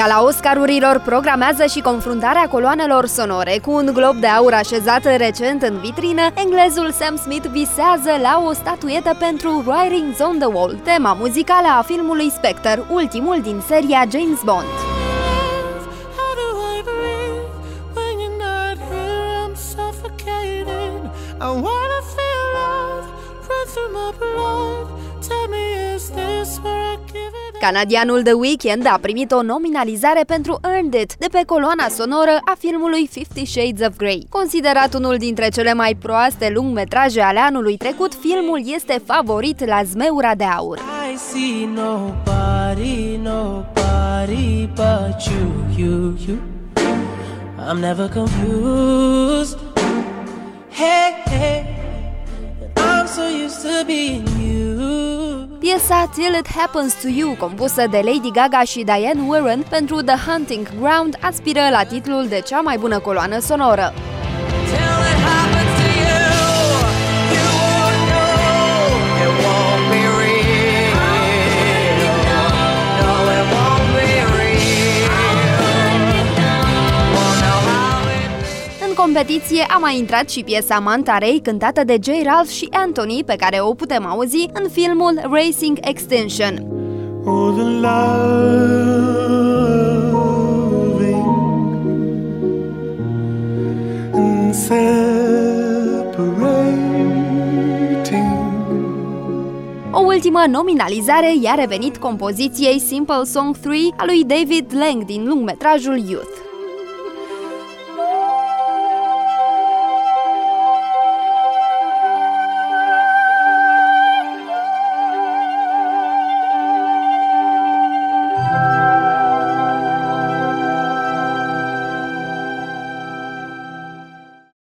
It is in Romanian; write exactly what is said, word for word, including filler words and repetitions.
Gala Oscarurilor programează și confruntarea coloanelor sonore. Cu un glob de aur așezat recent în vitrină, englezul Sam Smith visează la o statuetă pentru Writings on the Wall, tema muzicală a filmului Spectre, ultimul din seria James Bond. Canadianul The Weeknd a primit o nominalizare pentru Earned It de pe coloana sonoră a filmului Fifty Shades of Grey. Considerat unul dintre cele mai proaste lungmetraje ale anului trecut, filmul este favorit la Zmeura de Aur. I see nobody, nobody but you, you, you. I'm never confused. Hey, hey, I'm so used to being you. Piesa Till It Happens to You, compusă de Lady Gaga și Diane Warren pentru The Hunting Ground, aspiră la titlul de cea mai bună coloană sonoră. În competiție a mai intrat și piesa Manta Ray, cântată de J. Ralph și Anthony, pe care o putem auzi în filmul Racing Extension. Oh, the loving and separating. O ultimă nominalizare i-a revenit compoziției Simple Song trei a lui David Lang din lungmetrajul Youth.